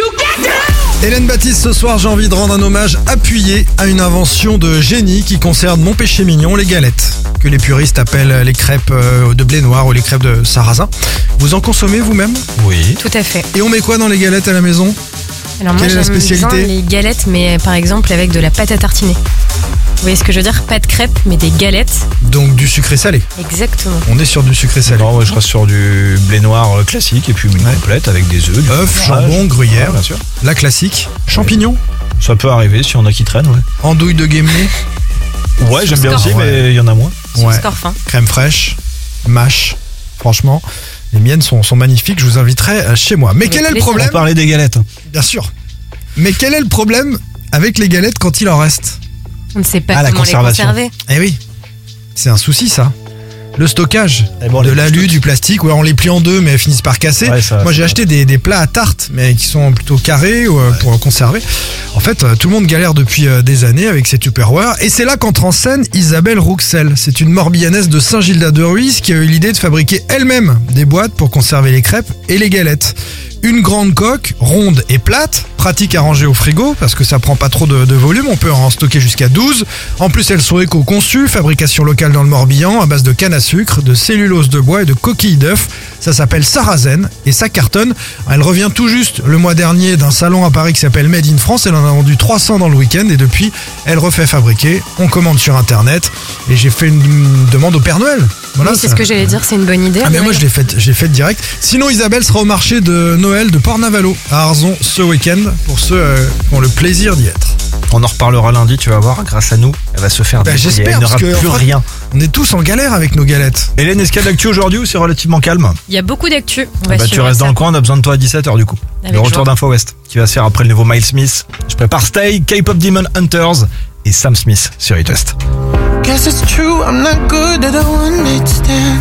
[SPEAKER 5] Hélène Baptiste, ce soir j'ai envie de rendre un hommage appuyé à une invention de génie qui concerne mon péché mignon, les galettes, que les puristes appellent les crêpes de blé noir ou les crêpes de sarrasin. Vous en consommez vous-même ?
[SPEAKER 2] Oui.
[SPEAKER 31] Tout à fait.
[SPEAKER 5] Et on met quoi dans les galettes à la maison ?
[SPEAKER 31] Alors moi
[SPEAKER 5] Quelle est la
[SPEAKER 31] j'aime
[SPEAKER 5] spécialité ?
[SPEAKER 31] bien les galettes, mais par exemple avec de la pâte à tartiner. Vous voyez ce que je veux dire ? Pas de crêpes, mais des galettes.
[SPEAKER 5] Donc du sucré salé.
[SPEAKER 31] Exactement.
[SPEAKER 5] On est sur du sucré salé.
[SPEAKER 2] Non, ouais, je reste sur du blé noir euh, classique et puis une ouais. complète avec des œufs, du
[SPEAKER 5] œufs, jambon, gruyère,
[SPEAKER 2] ouais, bien sûr.
[SPEAKER 5] La classique. Champignons.
[SPEAKER 2] Ça peut arriver si on a qui traîne, ouais.
[SPEAKER 5] Andouille de Guémené.
[SPEAKER 2] Ouais, j'aime bien aussi, ouais. mais il y en a moins.
[SPEAKER 5] Ouais. Crème fraîche, mâche. Franchement, les miennes sont, sont magnifiques. Je vous inviterai chez moi. Mais quel est le problème ?
[SPEAKER 2] On parlait des galettes.
[SPEAKER 5] Bien sûr. Mais quel est le problème avec les galettes quand il en reste ?
[SPEAKER 31] On ne sait pas
[SPEAKER 2] ah,
[SPEAKER 31] comment les conserver.
[SPEAKER 5] Eh oui, c'est un souci ça. Le stockage
[SPEAKER 2] bon,
[SPEAKER 5] de l'alu, du plastique, ouais, on les plie en deux mais elles finissent par casser. Ouais, ça, Moi j'ai acheté des, des plats à tarte mais qui sont plutôt carrés euh, ouais. pour conserver. En fait, euh, tout le monde galère depuis euh, des années avec ces Tupperware et c'est là qu'entre en scène Isabelle Rouxel. C'est une Morbihannaise de Saint-Gildas-de-Ruisse qui a eu l'idée de fabriquer elle-même des boîtes pour conserver les crêpes et les galettes. Une grande coque, ronde et plate, pratique à ranger au frigo parce que ça prend pas trop de, de volume, on peut en stocker jusqu'à douze. En plus elles sont éco-conçues, fabrication locale dans le Morbihan à base de canne à sucre, de cellulose de bois et de coquilles d'œufs. Ça s'appelle Sarrazen et ça cartonne. Elle revient tout juste le mois dernier d'un salon à Paris qui s'appelle Made in France. Elle en a vendu trois cents dans le week-end et depuis elle refait fabriquer. On commande sur internet et j'ai fait une demande au Père Noël.
[SPEAKER 31] Voilà, oui, c'est ça. Ce que j'allais dire, c'est une bonne idée.
[SPEAKER 5] Ah mais moi je l'ai fait, j'ai fait direct. Sinon Isabelle sera au marché de Noël de Port-Navalo à Arzon ce week-end pour ceux euh, qui ont le plaisir d'y être.
[SPEAKER 2] On en reparlera lundi, tu vas voir, grâce à nous, elle va se faire
[SPEAKER 5] bah,
[SPEAKER 2] débrouiller.
[SPEAKER 5] J'espère,
[SPEAKER 2] il n'y aura
[SPEAKER 5] parce que
[SPEAKER 2] plus
[SPEAKER 5] en fait,
[SPEAKER 2] rien.
[SPEAKER 5] On est tous en galère avec nos galettes.
[SPEAKER 2] Hélène, est-ce qu'il y a de l'actu aujourd'hui ou c'est relativement calme ?
[SPEAKER 31] Il y a beaucoup d'actu.
[SPEAKER 2] Ah bah, tu restes ça. Dans le coin, on a besoin de toi à dix-sept heures du coup. Avec le retour d'Info West qui va se faire après le nouveau Miles Smith. Je prépare Stay, K-pop Demon Hunters et Sam Smith sur It West.
[SPEAKER 1] Guess it's true, I'm not good at a one night stand.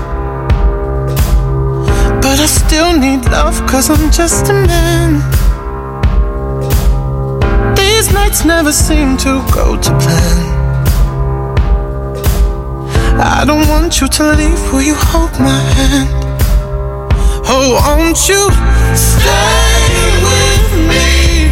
[SPEAKER 1] But I still need love cause I'm just a man. These nights never seem to go to plan. I don't want you to leave, will you hold my hand? Oh, won't you stay with me?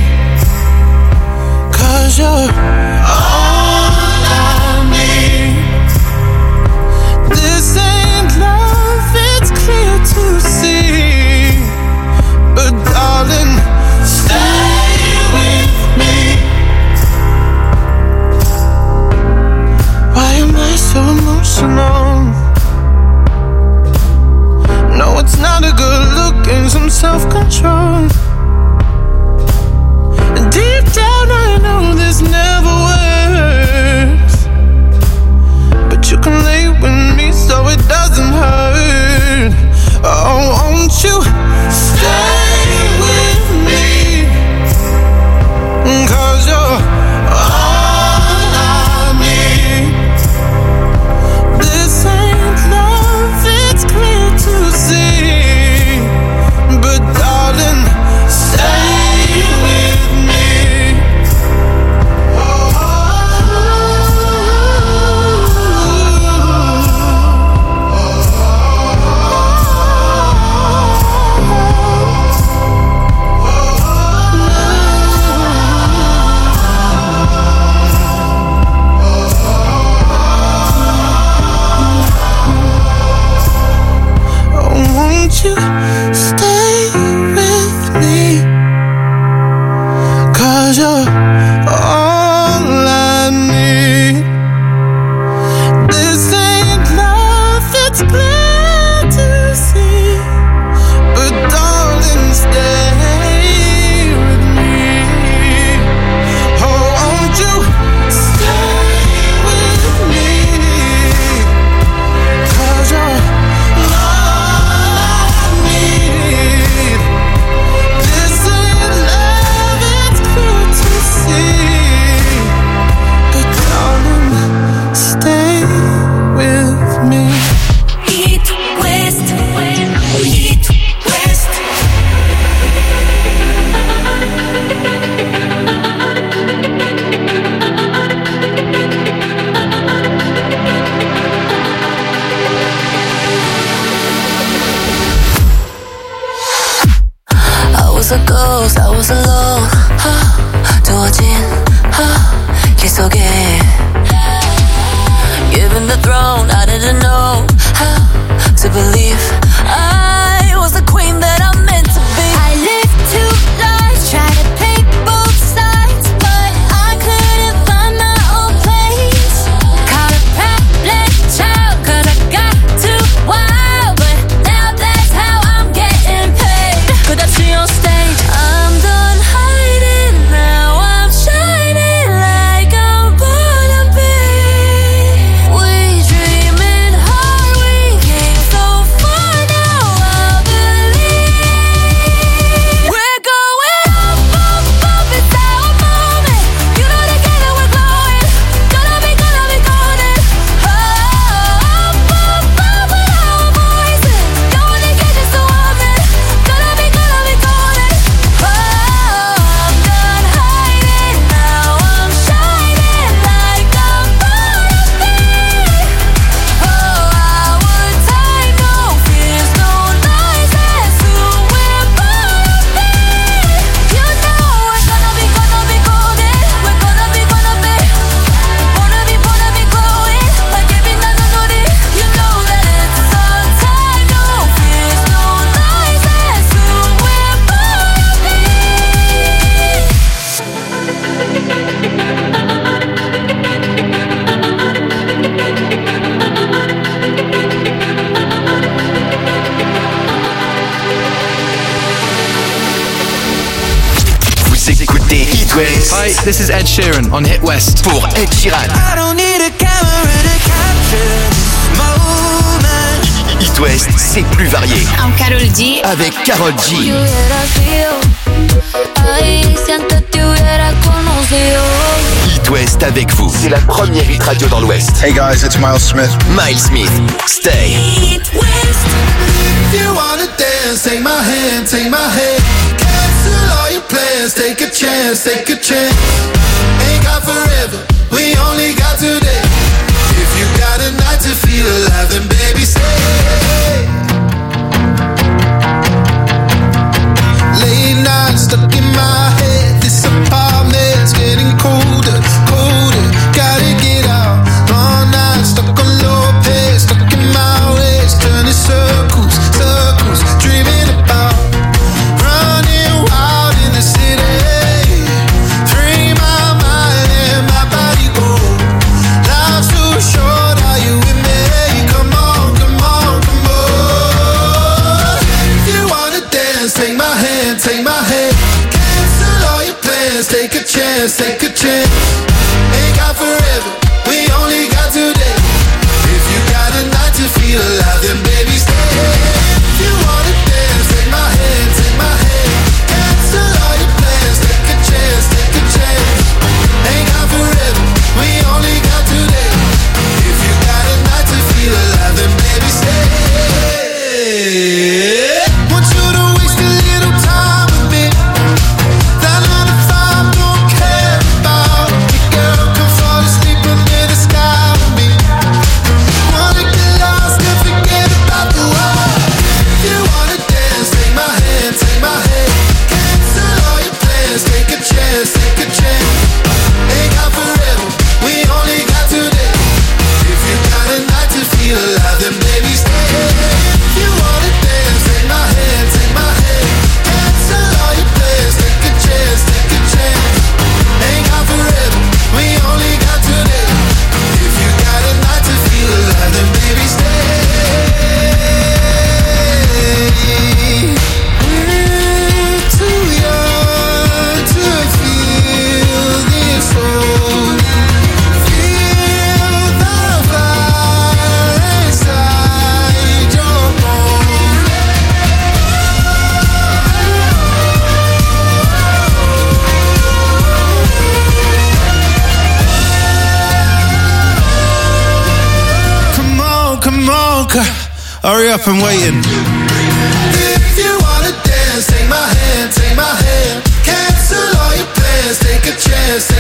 [SPEAKER 1] Cause you're all I need. This ain't love, it's clear to see. But darling, stay with me. Why am I so emotional? 'cause you're all I need. This ain't love, it's clear to see, but darling, stay with me. Won't you stay with me? 'Cause you're all I need. This ain't love, it's clear to see, but darling, stay with me. Oh, won't you stay with me? 'Cause you're
[SPEAKER 6] I was a ghost, I was alone. 두어진 길 속에 given the throne, I didn't know how to believe I was the queen that I'm meant to be. I lived two lives, tried to pick both sides, but I couldn't find my own place. Caught a problem child, 'cause I got too wild, but now that's how I'm getting paid. Could I see on stage? I'm done hiding, now I'm shining like I'm born to be. We dreaming hard, we came so far, now I believe we're going up, up, up, it's our moment. You know together we're glowing, gonna be, gonna be golden. Oh, up, up, up with our voices, gonna get just a woman, gonna be, gonna be golden. Oh, I'm done hiding, now I'm shining like I'm born to be. Oh, our time, no fears, no lies, that's who we're born to be. You know we're gonna be, gonna be golden, we're gonna be, gonna be, wanna be, wanna be glowing, like every night I know it. You know that it's our time, no fears, no lies, that's who we're born to be.
[SPEAKER 3] Vous écoutez Hit West.
[SPEAKER 7] Hi, this is Ed Sheeran on Hit West.
[SPEAKER 3] Pour Ed Sheeran.
[SPEAKER 1] I don't need a camera to capture this moment.
[SPEAKER 3] Hit West, c'est plus varié.
[SPEAKER 8] I'm Karol G.
[SPEAKER 3] Avec Karol G. Hit West avec vous. C'est la première hit radio dans l'Ouest.
[SPEAKER 9] Hey guys, it's Miles Smith.
[SPEAKER 3] Miles Smith, Stay.
[SPEAKER 1] Hit West. If you wanna dance, take my hand, take my hand. Cancel all your plans, take a chance, take a chance. Ain't got forever, we only got today. If you got a night to feel alive, then baby say. Late nights stuck in my head, this apartment's getting colder, colder. Gotta get out, long nights stuck on low pace, stuck in my ways, turning circles, circles, dreaming about running wild in the city. Free my mind and my body go. Life's too short, are you with me? Come on, come on, come on. If you wanna dance, take my hand, take my hand. Cancel all your plans, take a chance, take a chance. Ain't got forever, we only got today. If you got a night to feel alive, then baby stay. If you wanna dance, take my hand, take my hand. Cancel all your plans, take a chance, take a chance.
[SPEAKER 8] hurry up, I'm waiting.
[SPEAKER 1] If you wanna dance, take my hand, take my hand. Cancel all your plans, take a chance.